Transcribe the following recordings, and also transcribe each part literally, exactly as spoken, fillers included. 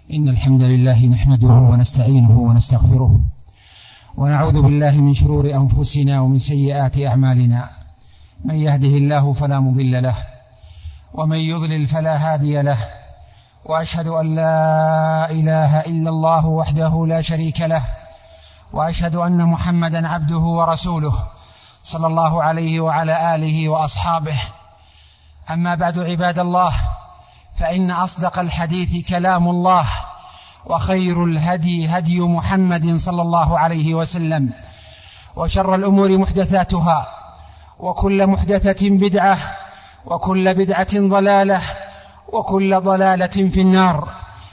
إن الحمد لله نحمده ونستعينه ونستغفره ونعوذ بالله من شرور أنفسنا ومن سيئات أعمالنا. من يهده الله فلا مضل له ومن يضلل فلا هادي له، وأشهد أن لا إله إلا الله وحده لا شريك له، وأشهد أن محمدا عبده ورسوله صلى الله عليه وعلى آله وأصحابه. أما بعد، عباد الله، فإن أصدق الحديث كلام الله، وخير الهدي هدي محمد صلى الله عليه وسلم، وشر الأمور محدثاتها، وكل محدثة بدعة، وكل بدعة ضلالة، وكل ضلالة في النار.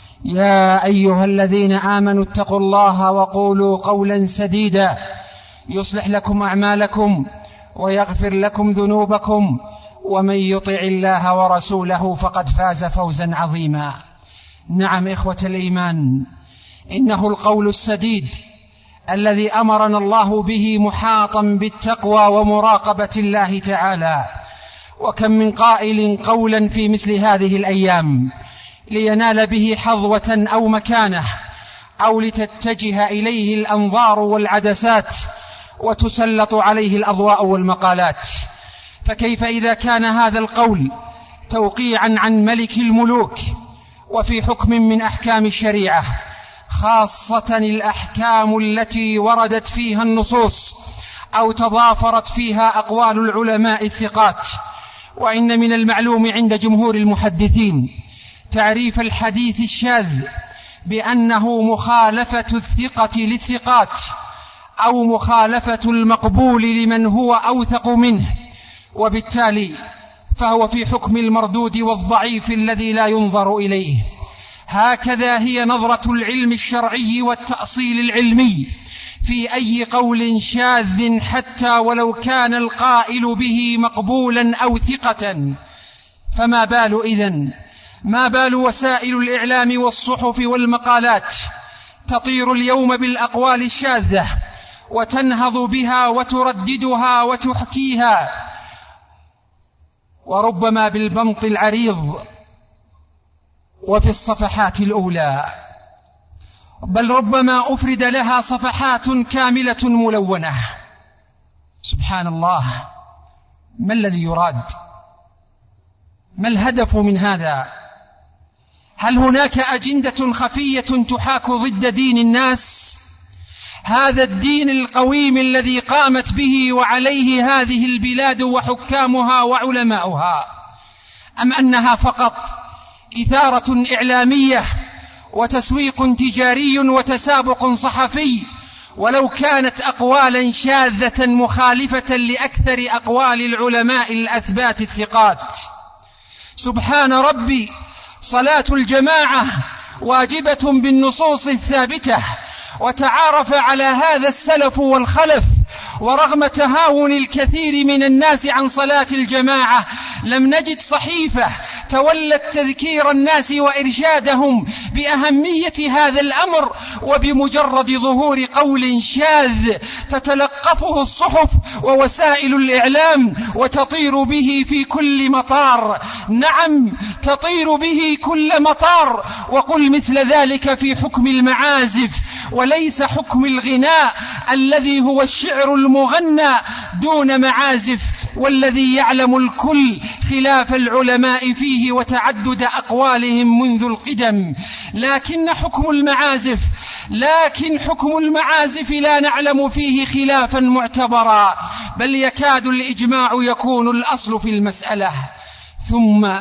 يا أيها الذين آمنوا اتقوا الله وقولوا قولا سديدا يصلح لكم أعمالكم ويغفر لكم ذنوبكم، ومن يطع الله ورسوله فقد فاز فوزا عظيما. نعم إخوة الإيمان، إنه القول السديد الذي أمرنا الله به محاطا بالتقوى ومراقبة الله تعالى. وكم من قائل قولا في مثل هذه الأيام لينال به حظوة أو مكانة، أو لتتجه إليه الأنظار والعدسات وتسلط عليه الأضواء والمقالات. فكيف إذا كان هذا القول توقيعا عن ملك الملوك وفي حكم من أحكام الشريعة، خاصة الأحكام التي وردت فيها النصوص أو تضافرت فيها أقوال العلماء الثقات. وإن من المعلوم عند جمهور المحدثين تعريف الحديث الشاذ بأنه مخالفة الثقة للثقات، أو مخالفة المقبول لمن هو أوثق منه، وبالتالي فهو في حكم المردود والضعيف الذي لا ينظر إليه. هكذا هي نظرة العلم الشرعي والتأصيل العلمي في أي قول شاذ، حتى ولو كان القائل به مقبولا أو ثقة. فما بال إذن ما بال وسائل الإعلام والصحف والمقالات تطير اليوم بالأقوال الشاذة وتنهض بها وترددها وتحكيها، وربما بالبنط العريض وفي الصفحات الأولى، بل ربما أفرد لها صفحات كاملة ملونة. سبحان الله، ما الذي يراد؟ ما الهدف من هذا؟ هل هناك أجندة خفية تحاك ضد دين الناس، هذا الدين القويم الذي قامت به وعليه هذه البلاد وحكامها وعلماؤها؟ أم أنها فقط إثارة إعلامية وتسويق تجاري وتسابق صحفي، ولو كانت أقوالا شاذة مخالفة لأكثر أقوال العلماء الأثبات الثقات؟ سبحان ربي، صلاة الجماعة واجبة بالنصوص الثابتة، وتعارف على هذا السلف والخلف. ورغم تهاون الكثير من الناس عن صلاة الجماعة، لم نجد صحيفة تولت تذكير الناس وإرشادهم بأهمية هذا الأمر، وبمجرد ظهور قول شاذ تتلقفه الصحف ووسائل الإعلام وتطير به في كل مطار. نعم، تطير به كل مطار. وقل مثل ذلك في حكم المعازف، وليس حكم الغناء الذي هو الشعر المغنى دون معازف، والذي يعلم الكل خلاف العلماء فيه وتعدد أقوالهم منذ القدم. لكن حكم المعازف لكن حكم المعازف لا نعلم فيه خلافا معتبرا، بل يكاد الإجماع يكون الأصل في المسألة. ثم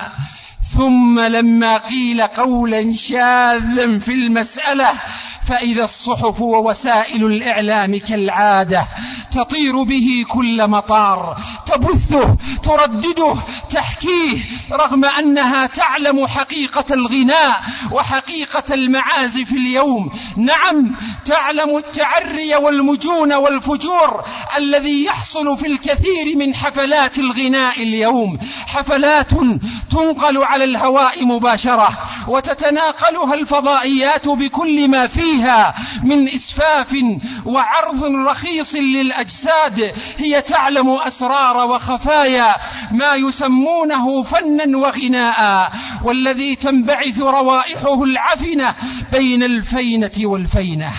ثم لما قيل قولا شاذا في المسألة، فإذا الصحف ووسائل الإعلام كالعادة تطير به كل مطار، تبثه، تردده، تحكيه، رغم أنها تعلم حقيقة الغناء وحقيقة المعازف اليوم. نعم، تعلم التعري والمجون والفجور الذي يحصل في الكثير من حفلات الغناء اليوم، حفلات تنقل على الهواء مباشرة وتتناقلها الفضائيات بكل ما فيها من إسفاف وعرض رخيص للأجساد. هي تعلم أسرار وخفايا ما يسمونه فنا وغناء، والذي تنبعث روائحه العفنة بين الفينة والفينة.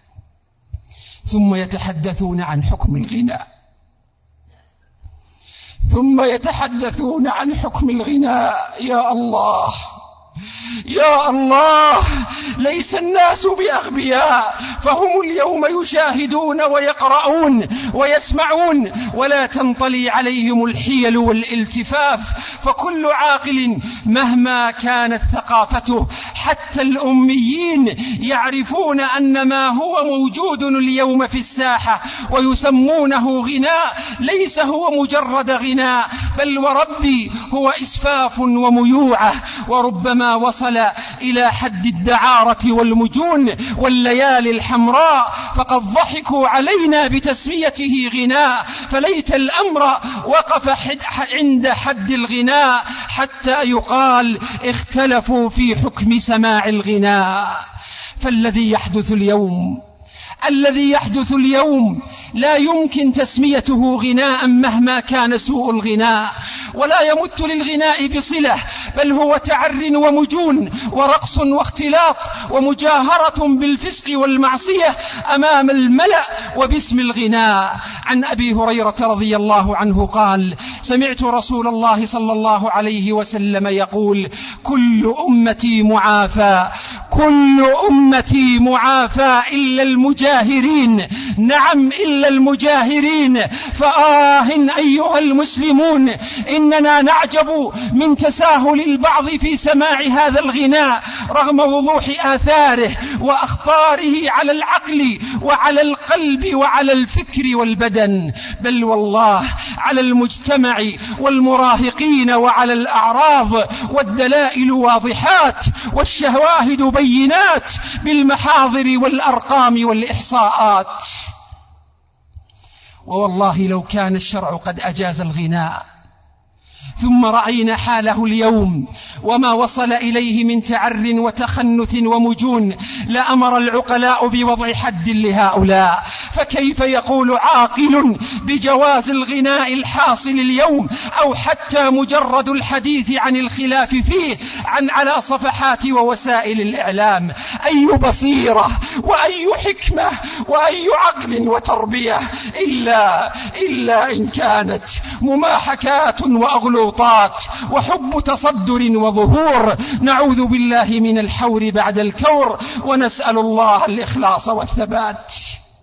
ثم يتحدثون عن حكم الغناء ثم يتحدثون عن حكم الغناء يا الله يا الله، ليس الناس بأغبياء، فهم اليوم يشاهدون ويقرؤون ويسمعون ولا تنطلي عليهم الحيل والالتفاف. فكل عاقل مهما كانت ثقافته، حتى الأميين يعرفون أن ما هو موجود اليوم في الساحة ويسمونه غناء ليس هو مجرد غناء، بل وربي هو إسفاف وميوعة، وربما وصل إلى حد الدعارة والمجون والليالي الحمراء، فقد ضحكوا علينا بتسميته غناء. فليت الأمر وقف عند حد الغناء حتى يقال اختلفوا في حكم سماع الغناء. فالذي يحدث اليوم الذي يحدث اليوم لا يمكن تسميته غناء مهما كان سوء الغناء، ولا يمت للغناء بصلة، بل هو تعر ومجون ورقص واختلاط ومجاهرة بالفسق والمعصية أمام الملأ وباسم الغناء. عن أبي هريرة رضي الله عنه قال: سمعت رسول الله صلى الله عليه وسلم يقول: كل أمتي معافى كل أمتي معافى إلا المجاهرين. نعم، إلا المجاهرين. فآه أيها المسلمون، إننا نعجب من تساهل البعض في سماع هذا الغناء رغم وضوح آثاره وأخطاره على العقل وعلى القلب وعلى الفكر والبدن، بل والله على المجتمع والمراهقين وعلى الأعراض، والدلائل واضحات والشواهد بينات بالمحاضر والأرقام والإحصاءات. ووالله لو كان الشرع قد أجاز الغناء ثم رأينا حاله اليوم وما وصل إليه من تعر وتخنث ومجون لأمر العقلاء بوضع حد لهؤلاء. فكيف يقول عاقل بجواز الغناء الحاصل اليوم، أو حتى مجرد الحديث عن الخلاف فيه عن على صفحات ووسائل الإعلام؟ أي بصيرة وأي حكمة وأي عقل وتربية إلا, إلا إن كانت مماحكات وأغلوطات وحب تصدر وظهور. نعوذ بالله من الحور بعد الكور، ونسأل الله الإخلاص والثبات.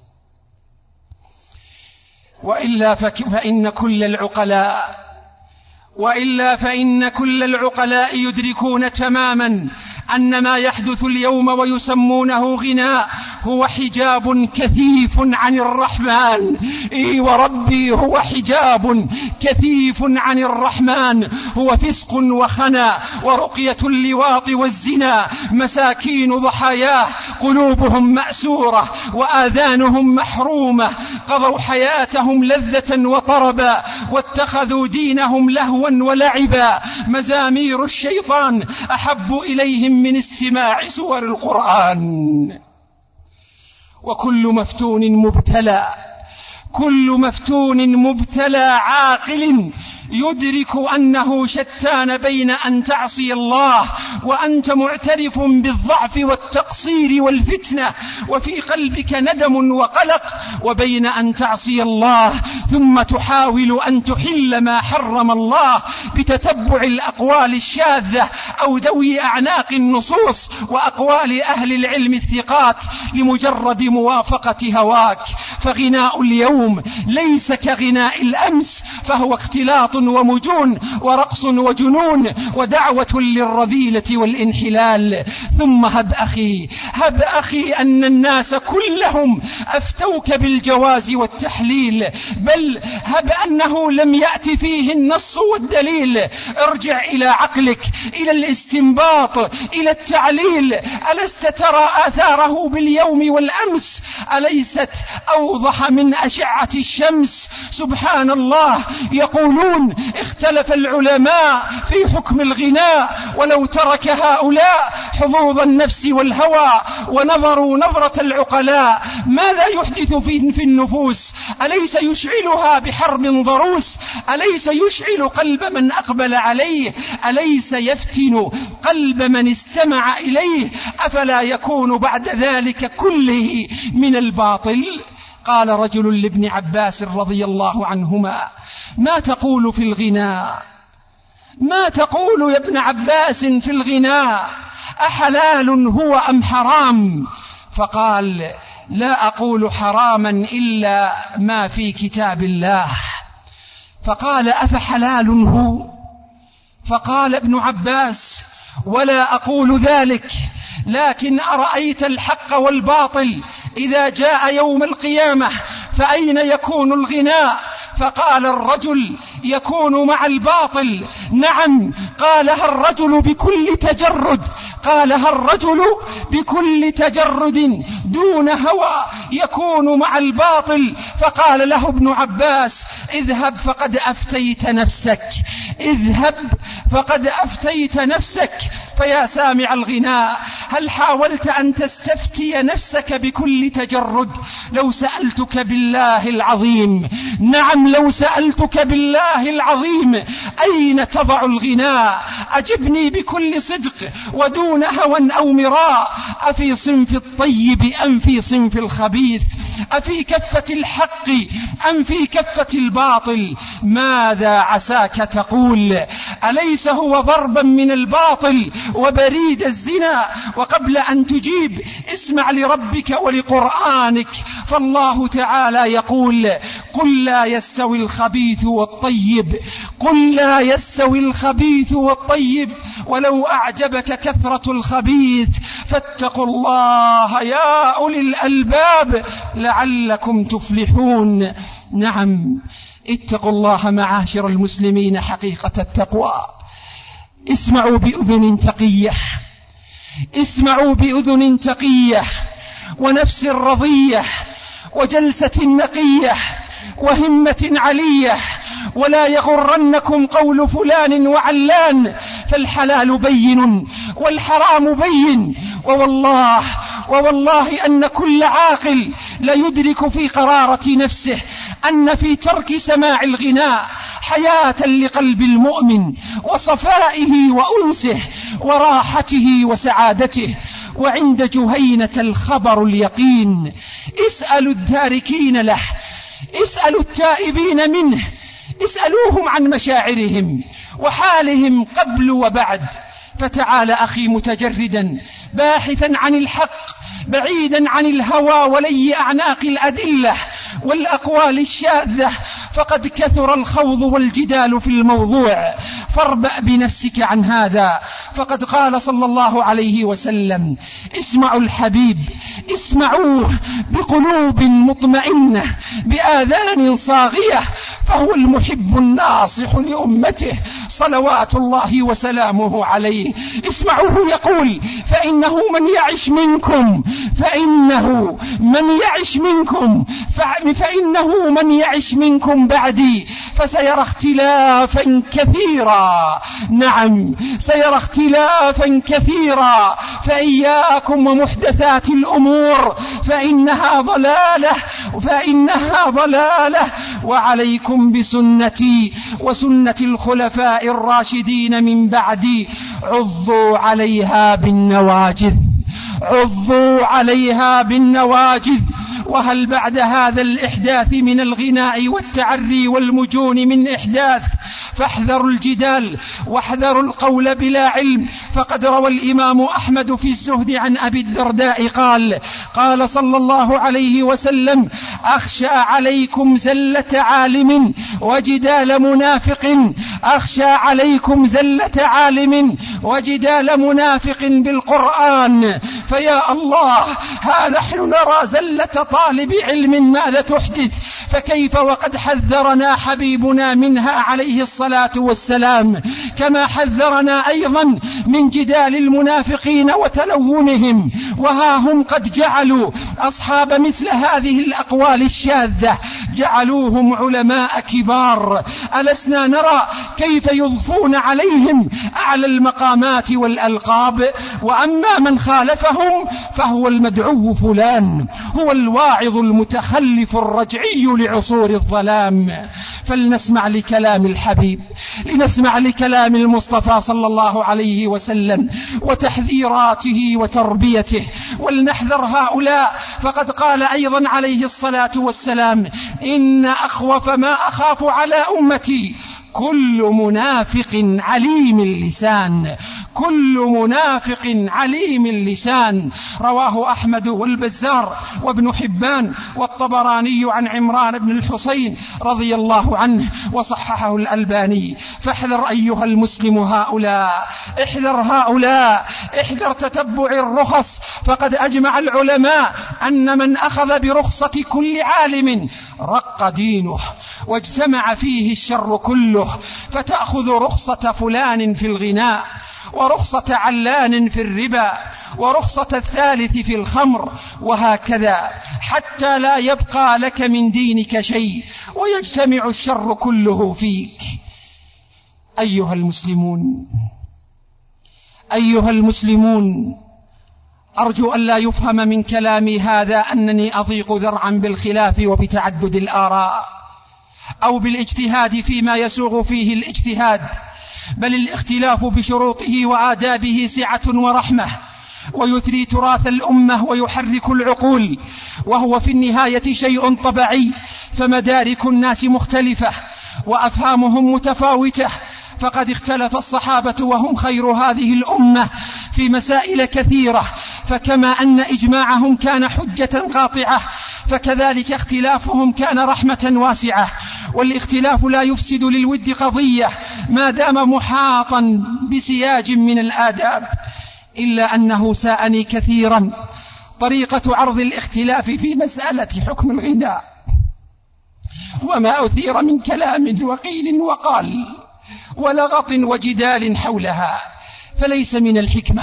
وإلا فإن كل العقلاء وإلا فإن كل العقلاء يدركون تماما أن ما يحدث اليوم ويسمونه غناء هو حجاب كثيف عن الرحمن. إي وربي، هو حجاب كثيف عن الرحمن، هو فسق وخنا ورقية اللواط والزنا. مساكين ضحاياه قلوبهم مأسورة وآذانهم محرومة، قضوا حياتهم لذة وطربا واتخذوا دينهم لهوا ولعبا. مزامير الشيطان أحب إليهم من استماع سور القرآن. وكل مفتون مبتلى كل مفتون مبتلى عاقل يدرك أنه شتان بين أن تعصي الله وأنت معترف بالضعف والتقصير والفتنة وفي قلبك ندم وقلق، وبين أن تعصي الله ثم تحاول أن تحل ما حرم الله بتتبع الأقوال الشاذة أو دوي أعناق النصوص وأقوال أهل العلم الثقات لمجرد موافقة هواك. فغناء اليوم ليس كغناء الأمس، فهو اختلاط ومجون ورقص وجنون ودعوة للرذيلة والانحلال. ثم هب أخي هب أخي أن الناس كلهم أفتوك بالجواز والتحليل، بل هب أنه لم يأتي فيه النص والدليل. ارجع إلى عقلك، إلى الاستنباط، إلى التعليل. ألست ترى آثاره باليوم والأمس؟ أليست أو أوضح من أشعة الشمس. سبحان الله. يقولون اختلف العلماء في حكم الغناء، ولو ترك هؤلاء حظوظ النفس والهوى ونظروا نظرة العقلاء ماذا يحدث في النفوس؟ أليس يشعلها بحرب ضروس؟ أليس يشعل قلب من أقبل عليه؟ أليس يفتن قلب من استمع إليه؟ أفلا يكون بعد ذلك كله من الباطل؟ قال رجل لابن عباس رضي الله عنهما: ما تقول في الغناء؟ ما تقول يا ابن عباس في الغناء؟ أحلال هو أم حرام؟ فقال: لا أقول حراما إلا ما في كتاب الله. فقال: أفحلال هو؟ فقال ابن عباس: ولا أقول ذلك، لكن أرأيت الحق والباطل إذا جاء يوم القيامة فأين يكون الغناء؟ فقال الرجل: يكون مع الباطل. نعم. قالها الرجل بكل تجرد، قالها الرجل بكل تجرد دون هوى، يكون مع الباطل. فقال له ابن عباس: اذهب فقد أفتيت نفسك، اذهب فقد أفتيت نفسك. فيا سامع الغناء، هل حاولت أن تستفتي نفسك بكل تجرد؟ لو سألتك بالله العظيم، نعم لو سألتك بالله العظيم، أين تضع الغناء؟ أجبني بكل صدق ودون هوى أو مراء. أفي صنف الطيب أم في صنف الخبيث؟ أفي كفة الحق أم في كفة الباطل؟ ماذا عساك تقول؟ أليس هو ضربا من الباطل وبريد الزنا؟ وقبل أن تجيب اسمع لربك ولقرآنك، فالله تعالى يقول: قل لا يستوي الخبيث والطيب، قل لا يستوي الخبيث والطيب ولو أعجبك كثرة الخبيث فاتقوا الله يا أولي الألباب لعلكم تفلحون. نعم، اتقوا الله معاشر المسلمين حقيقة التقوى. اسمعوا بأذن تقية، اسمعوا بأذن تقية ونفس رضية وجلسة نقية وهمة علية، ولا يغرنكم قول فلان وعلان، فالحلال بين والحرام بين. ووالله ووالله أن كل عاقل لا يدرك في قرارة نفسه أن في ترك سماع الغناء حياة لقلب المؤمن وصفائه وأنسه وراحته وسعادته. وعند جهينة الخبر اليقين. اسألوا التاركين له، اسألوا التائبين منه، اسألوهم عن مشاعرهم وحالهم قبل وبعد. فتعال أخي متجردا باحثا عن الحق بعيدا عن الهوى ولي أعناق الأدلة والأقوال الشاذة، فقد كثر الخوض والجدال في الموضوع، فاربأ بنفسك عن هذا. فقد قال صلى الله عليه وسلم: اسمعوا الحبيب، اسمعوه بقلوب مطمئنة بآذان صاغية، فهو المحب الناصح لأمته صلوات الله وسلامه عليه. اسمعوه يقول: فإنه من يعش منكم فإنه من يعش منكم فإنه من يعش منكم بعدي فسيرى اختلافا كثيرا. نعم، سيرى اختلافا كثيرا، فإياكم ومحدثات الأمور فإنها ضلالة فإنها ضلالة وعليكم بسنتي وسنة الخلفاء الراشدين من بعدي، عضوا عليها بالنواجذ، عضوا عليها بالنواجذ. وهل بعد هذا الإحداث من الغناء والتعري والمجون من إحداث؟ فاحذروا الجدال واحذروا القول بلا علم. فقد روى الإمام أحمد في الزهد عن أبي الدرداء قال: قال صلى الله عليه وسلم: أخشى عليكم زلة عالم وجدال منافق، أخشى عليكم زلة عالم وجدال منافق بالقرآن. فيا الله، ها نحن نرى زلة طالب علم ماذا تحدث، فكيف وقد حذرنا حبيبنا منها عليه الصلاة والسلام، كما حذرنا أيضا من جدال المنافقين وتلونهم. وها هم قد جعلوا أصحاب مثل هذه الأقوال الشاذة جعلوهم علماء كبار. ألسنا نرى كيف يضفون عليهم أعلى المقامات والألقاب؟ وأما من خالفهم فهو المدعو فلان، هو الواعظ المتخلف الرجعي لعصور الظلام. فلنسمع لكلام الحبيب، لنسمع لكلام المصطفى صلى الله عليه وسلم وتحذيراته وتربيته، ولنحذر هؤلاء. فقد قال أيضا عليه الصلاة والسلام: إن أخوف ما أخاف على أمتي كل منافق عليم اللسان، كل منافق عليم اللسان. رواه أحمد والبزار وابن حبان والطبراني عن عمران بن الحصين رضي الله عنه وصححه الألباني. فاحذر أيها المسلم هؤلاء، احذر هؤلاء، احذر تتبع الرخص. فقد أجمع العلماء أن من أخذ برخصة كل عالم رق دينه واجتمع فيه الشر كله. فتأخذ رخصة فلان في الغناء، ورخصة علان في الربا، ورخصة الثالث في الخمر، وهكذا حتى لا يبقى لك من دينك شيء، ويجتمع الشر كله فيك. أيها المسلمون، أيها المسلمون، أرجو أن لا يفهم من كلامي هذا أنني أضيق ذرعا بالخلاف وبتعدد الآراء أو بالاجتهاد فيما يسوغ فيه الاجتهاد، بل الاختلاف بشروطه وآدابه سعة ورحمة، ويثري تراث الأمة ويحرك العقول، وهو في النهاية شيء طبيعي. فمدارك الناس مختلفة وأفهامهم متفاوتة، فقد اختلف الصحابة وهم خير هذه الأمة في مسائل كثيرة، فكما أن إجماعهم كان حجة قاطعة فكذلك اختلافهم كان رحمة واسعة. والاختلاف لا يفسد للود قضية ما دام محاطا بسياج من الآداب، إلا أنه ساءني كثيرا طريقة عرض الاختلاف في مسألة حكم الغناء، وما أثير من كلام وقيل وقال ولغط وجدال حولها. فليس من الحكمة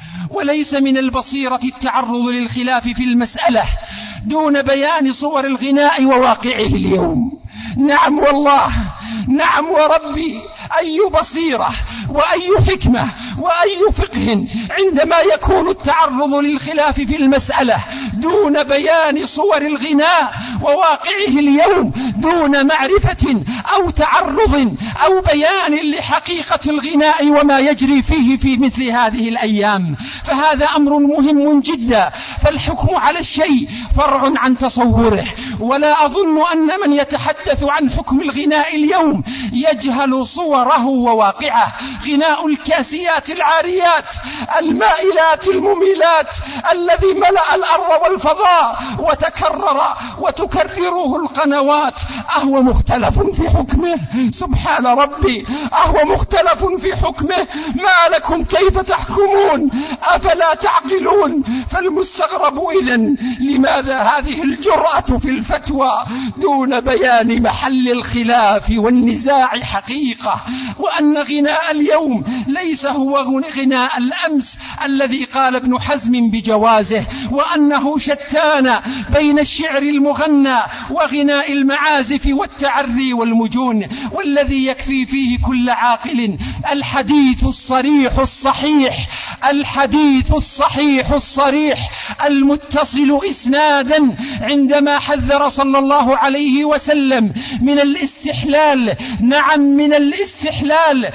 وليس من البصيرة التعرض للخلاف في المسألة دون بيان صور الغناء وواقعه اليوم. نعم والله، نعم وربي، أي بصيرة وأي حكمة وأي فقه عندما يكون التعرض للخلاف في المسألة دون بيان صور الغناء وواقعه اليوم، دون معرفة أو تعرض أو بيان لحقيقة الغناء وما يجري فيه في مثل هذه الأيام. فهذا أمر مهم جدا. فالحكم على الشيء فرع عن تصوره، ولا أظن أن من يتحدث عن حكم الغناء اليوم يجهل صوره وواقعه. غناء الكاسيات العاريات المائلات المميلات الذي ملأ الأرض والفضاء وتكرر وتكرره القنوات أهو مختلف في حكمه. سبحان ربي، أهو مختلف في حكمه. ما لكم كيف تحكمون؟ أفلا تعقلون؟ فالمستغرب إذن لماذا هذه الجرأة في الفتوى دون بيان محل الخلاف والنزاع حقيقة، وأن غناء اليوم ليس هو غناء الأمس الذي قال ابن حزم بجوازه، وأنه شتان بين الشعر المغنى وغناء المعازف والتعري والمجون، والذي يكفي فيه كل عاقل الحديث الصريح الصحيح، الحديث الصحيح الصريح المتصل إسنادا عندما حذر صلى الله عليه وسلم من الاستحلال، نعم من الاستحلال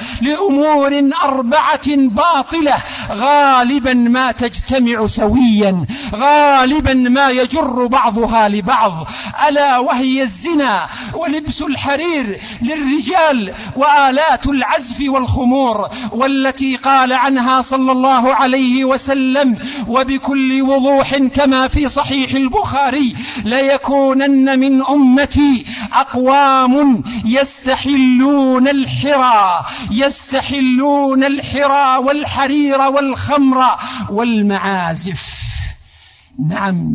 لأمور أربعة باطلة غالبا ما تجتمع سويا، غالبا ما يجر بعضها لبعض، ألا وهي الزنا ولبس الحرير للرجال وآلات العزف والخمور، والتي قال عنها صلى الله عليه وسلم وبكل وضوح كما في صحيح البخاري: ليكونن من أمتي أقوام يستحلون الحرى يستحلون الحرى والحرير والخمر والمعازف. نعم،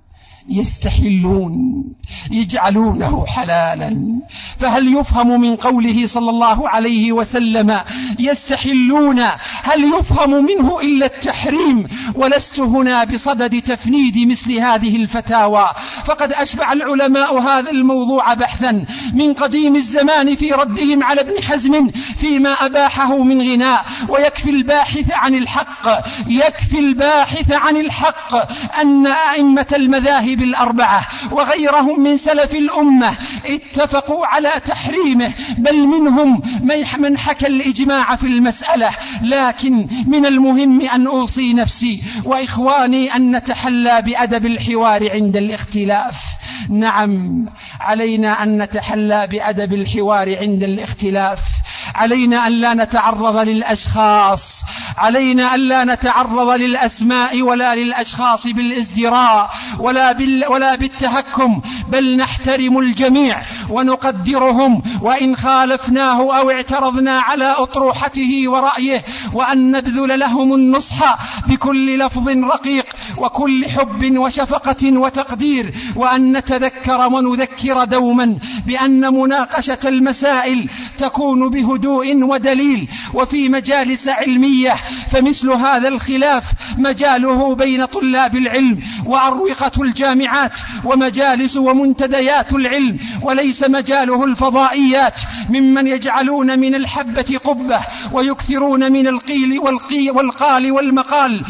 يستحلون، يجعلونه حلالا. فهل يفهم من قوله صلى الله عليه وسلم يستحلون هل يفهم منه إلا التحريم؟ ولست هنا بصدد تفنيد مثل هذه الفتاوى، فقد أشبع العلماء هذا الموضوع بحثا من قديم الزمان في ردهم على ابن حزم فيما أباحه من غناء. ويكفي الباحث عن الحق يكفي الباحث عن الحق أن أئمة المذاهب الأربعة وغيرهم من سلف الأمة اتفقوا على تحريمه، بل منهم من حكى الإجماع في المسألة. لكن من المهم أن أوصي نفسي وإخواني أن نتحلى بأدب الحوار عند الاختلاف. نعم، علينا أن نتحلى بأدب الحوار عند الاختلاف. علينا أن لا نتعرض للأشخاص، علينا أن لا نتعرض للأسماء ولا للأشخاص بالازدراء ولا, بال ولا بالتهكم، بل نحترم الجميع ونقدرهم وإن خالفناه أو اعترضنا على أطروحته ورأيه، وأن نبذل لهم النصح بكل لفظ رقيق وكل حب وشفقة وتقدير، وأن نتذكر ونذكر دوما بأن مناقشة المسائل تكون بهدوء ودليل وفي مجالس علمية، فمثل هذا الخلاف مجاله بين طلاب العلم وأروقة الجامعات ومجالس ومنتديات العلم، وليس مجاله الفضائيات ممن يجعلون من الحبة قبة ويكثرون من القيل والقي والقال والمقال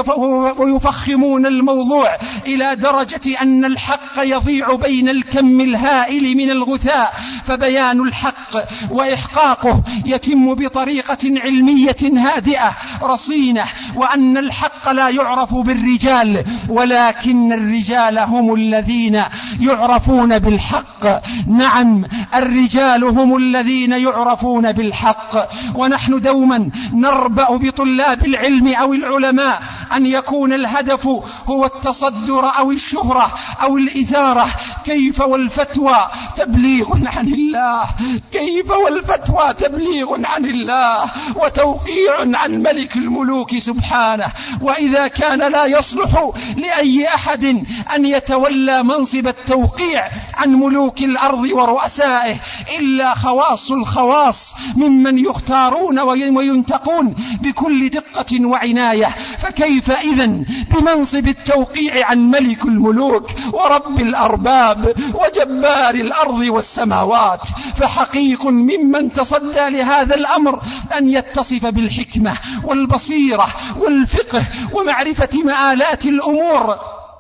ويفخمون الموضوع إلى درجة أن الحق يضيع بين الكم الهائل من الغثاء. فبيان الحق وإحقاقه يتم بطريقة علمية هادئة رصينة، وأن الحق لا يعرف بالرجال ولكن الرجال هم الذين يعرفون بالحق. نعم، الرجال هم الذين يعرفون بالحق. ونحن دوما نربأ بطلاب العلم أو العلماء أن يكون الهدف هو التصدر أو الشهرة أو الإثارة. كيف والفتوى تبليغ عن الله، كيف والفتوى تبليغ عن الله وتوقيع عن ملك الملوك سبحانه. وإذا كان لا يصلح لأي أحد أن يتولى منصب التوقيع عن ملوك الأرض ورؤسائه إلا خواص الخواص ممن يختارون وينتقون بكل دقة وعناية، فكيف إذن بمنصب التوقيع عن ملك الملوك ورب الأرباب وجبار الأرض والسماوات؟ فحقيق ممن تصدى لهذا الأمر أن يتصف بالحكمة والبصيرة والفقه ومعرفة مآلات الأمور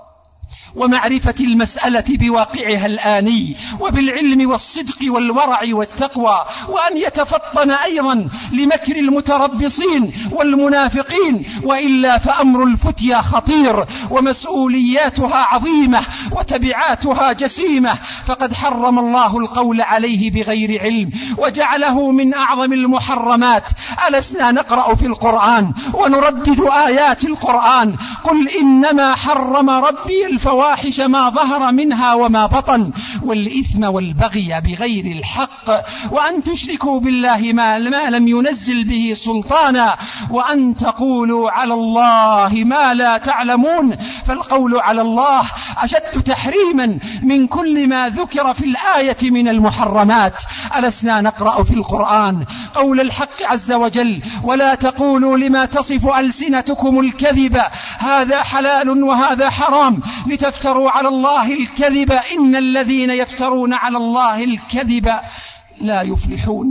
ومعرفة المسألة بواقعها الآني وبالعلم والصدق والورع والتقوى، وأن يتفطن أيضا لمكر المتربصين والمنافقين، وإلا فأمر الفتيا خطير ومسؤولياتها عظيمة وتبعاتها جسيمة. فقد حرم الله القول عليه بغير علم وجعله من أعظم المحرمات. ألسنا نقرأ في القرآن ونردد آيات القرآن؟ قل إنما حرم ربي الفواحش ما ظهر منها وما بطن والإثم والبغي بغير الحق وأن تشركوا بالله ما لم ينزل به سلطانا وأن تقولوا على الله ما لا تعلمون. فالقول على الله أشد تحريما من كل ما ذكر في الآية من المحرمات. ألسنا نقرأ في القرآن قول الحق عز وجل ولا تقولوا لما تصف ألسنتكم الكذب هذا حلال وهذا حرام لتفتروا على الله الكذب إن الذين يفترون على الله الكذب لا يفلحون.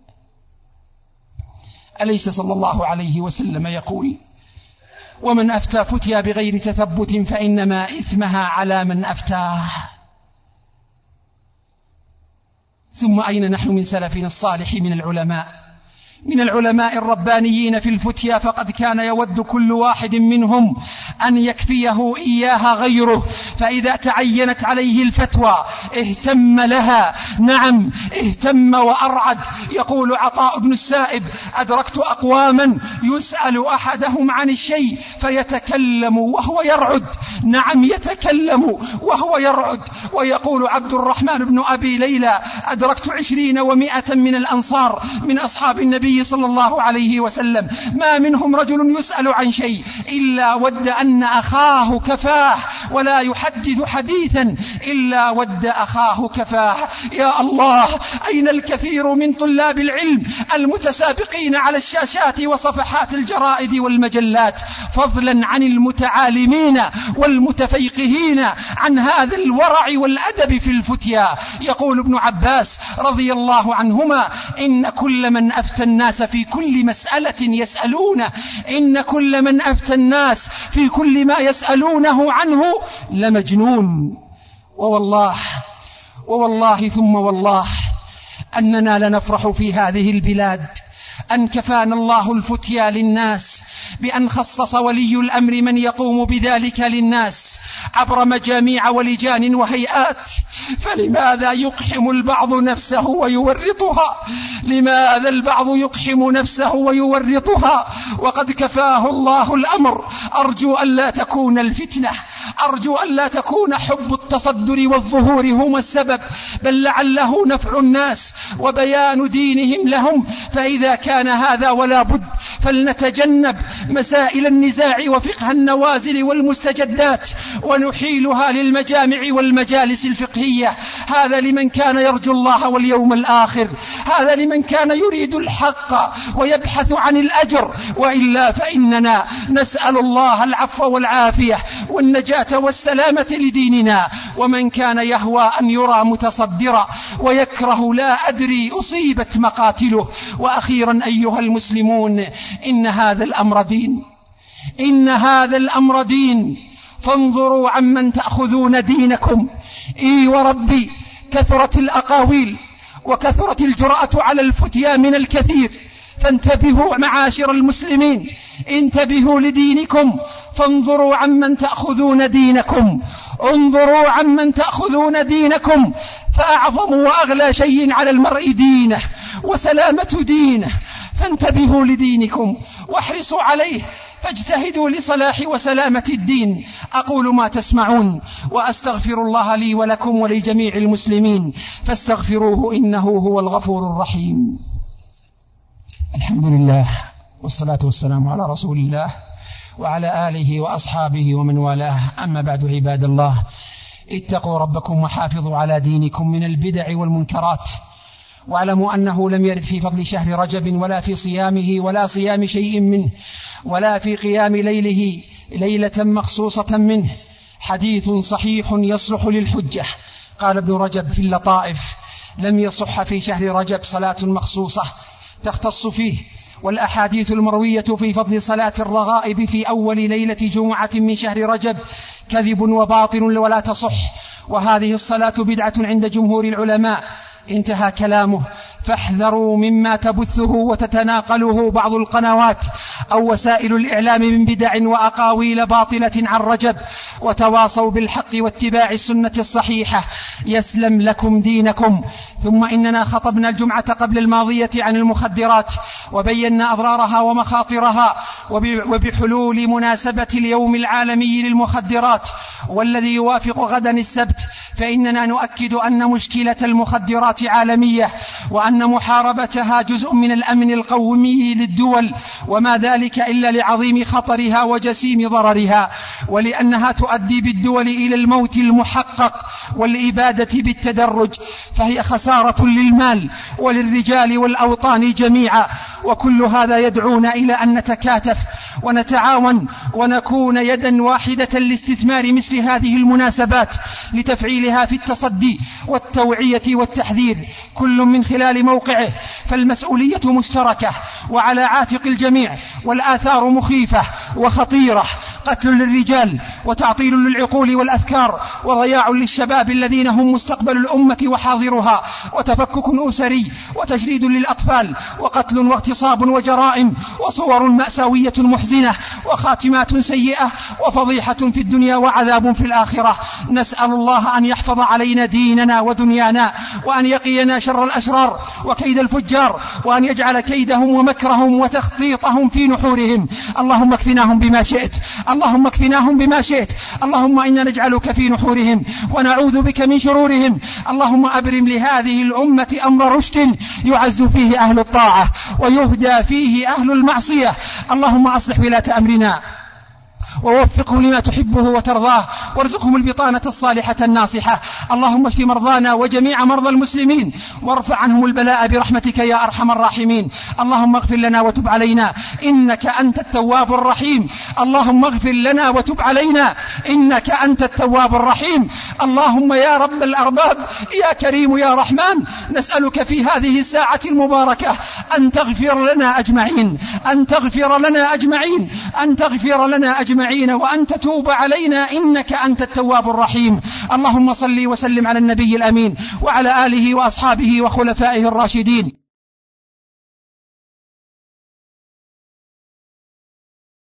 أليس صلى الله عليه وسلم يقول ومن أفتى فتيا بغير تثبت فإنما إثمها على من أفتاه؟ ثم أين نحن من سلفنا الصالح من العلماء من العلماء الربانيين في الفتيا؟ فقد كان يود كل واحد منهم أن يكفيه إياها غيره، فإذا تعينت عليه الفتوى اهتم لها. نعم، اهتم وأرعد. يقول عطاء بن السائب أدركت أقواما يسأل أحدهم عن الشيء فيتكلم وهو يرعد. نعم، يتكلم وهو يرعد. ويقول عبد الرحمن بن أبي ليلى أدركت عشرين ومائة من الأنصار من أصحاب النبي النبي صلى الله عليه وسلم: ما منهم رجل يسأل عن شيء إلا ود أن أخاه كفاه، ولا يحدث حديثا إلا ود أخاه كفاه. يا الله، أين الكثير من طلاب العلم المتسابقين على الشاشات وصفحات الجرائد والمجلات، فضلا عن المتعالمين والمتفيقهين عن هذا الورع والأدب في الفتيا. يقول ابن عباس رضي الله عنهما: إن كل من أفتى الناس في كل مسألة يسألونه إن كل من أفتى الناس في كل ما يسألونه عنه لمجنون. ووالله ووالله ثم والله أننا لنفرح في هذه البلاد أن كفانا الله الفتيا للناس، بأن خصص ولي الأمر من يقوم بذلك للناس عبر مجاميع ولجان وهيئات. فلماذا يقحم البعض نفسه ويورطها؟ لماذا البعض يقحم نفسه ويورطها وقد كفاه الله الأمر؟ أرجو أن لا تكون الفتنة، أرجو أن لا تكون حب التصدر والظهور هما السبب، بل لعله نفع الناس وبيان دينهم لهم. فإذا كان هذا ولا بد فلنتجنب مسائل النزاع وفقه النوازل والمستجدات ونحيلها للمجامع والمجالس الفقهية. هذا لمن كان يرجو الله واليوم الآخر، هذا لمن كان يريد الحق ويبحث عن الأجر، وإلا فإننا نسأل الله العفو والعافية والنجاة والسلامة لديننا. ومن كان يهوى أن يرى متصدرا ويكره لا أدري أصيبت مقاتله. وأخيرا أيها المسلمون، إن هذا الأمر دين، إن هذا الأمر دين، فانظروا عمن تأخذون دينكم. إي وربي، كثرت الأقاويل وكثرت الجرأة على الفتيا من الكثير، فانتبهوا معاشر المسلمين، انتبهوا لدينكم، فانظروا عمن تأخذون دينكم، انظروا عمن تأخذون دينكم. فأعظم وأغلى شيء على المرء دينه وسلامة دينه، فانتبهوا لدينكم واحرصوا عليه، فاجتهدوا لصلاح وسلامة الدين. أقول ما تسمعون وأستغفر الله لي ولكم ولجميع المسلمين، فاستغفروه إنه هو الغفور الرحيم. الحمد لله والصلاة والسلام على رسول الله وعلى آله وأصحابه ومن والاه. أما بعد، عباد الله، اتقوا ربكم وحافظوا على دينكم من البدع والمنكرات، واعلموا أنه لم يرد في فضل شهر رجب ولا في صيامه ولا صيام شيء منه ولا في قيام ليله ليلة مخصوصة منه حديث صحيح يصلح للحجة. قال ابن رجب في اللطائف: لم يصح في شهر رجب صلاة مخصوصة تختص فيه، والأحاديث المروية في فضل صلاة الرغائب في أول ليلة جمعة من شهر رجب كذب وباطل ولا تصح، وهذه الصلاة بدعة عند جمهور العلماء. انتهى كلامه. فاحذروا مما تبثه وتتناقله بعض القنوات أو وسائل الإعلام من بدع وأقاويل باطلة عن رجب، وتواصوا بالحق واتباع السنة الصحيحة يسلم لكم دينكم. ثم إننا خطبنا الجمعة قبل الماضية عن المخدرات، وبينا أضرارها ومخاطرها، وبحلول مناسبة اليوم العالمي للمخدرات والذي يوافق غدا السبت، فإننا نؤكد أن مشكلة المخدرات عالمية، وأن محاربتها جزء من الأمن القومي للدول، وما ذلك إلا لعظيم خطرها وجسيم ضررها، ولأنها تؤدي بالدول إلى الموت المحقق والإبادة بالتدرج، فهي خسارة للمال وللرجال والأوطان جميعا. وكل هذا يدعونا إلى أن نتكاتف ونتعاون ونكون يدا واحدة لاستثمار مثل هذه المناسبات لتفعيلها في التصدي والتوعية والتحذير، كل من خلال موقعه. فالمسؤولية مشتركة وعلى عاتق الجميع، والآثار مخيفة وخطيرة: قتل للرجال، وتعطيل للعقول والأفكار، وضياع للشباب الذين هم مستقبل الأمة وحاضرها، وتفكك أسري، وتشريد للأطفال، وقتل واغتصاب وجرائم، وصور مأساوية محزنة، وخاتمات سيئة، وفضيحة في الدنيا وعذاب في الآخرة. نسأل الله أن يحفظ علينا ديننا ودنيانا، وأن يقينا شر الأشرار وكيد الفجار، وأن يجعل كيدهم ومكرهم وتخطيطهم في نحورهم. اللهم اكفناهم بما شئت، اللهم اكفناهم بما شئت. اللهم إنا نجعلك في نحورهم ونعوذ بك من شرورهم. اللهم أبرم لهذه الأمة أمر رشد يعز فيه أهل الطاعة ويهدى فيه أهل المعصية. اللهم أصلح ولاة أمرنا ووفقهم لما تحبه وترضاه، وارزقهم البطانة الصالحة الناصحة. اللهم اشف مرضانا وجميع مرضى المسلمين، وارفع عنهم البلاء برحمتك يا أرحم الراحمين. اللهم اغفر لنا وتب علينا إنك أنت التواب الرحيم. اللهم اغفر لنا وتب علينا إنك أنت التواب الرحيم. اللهم يا رب الأرباب يا كريم يا رحمن، نسألك في هذه الساعة المباركة أن تغفر لنا أجمعين، أن تغفر لنا أجمعين، أن تغفر لنا أجمعين، وأن تتوب علينا إنك أنت التواب الرحيم. اللهم صل وسلم على النبي الأمين وعلى آله وأصحابه وخلفائه الراشدين.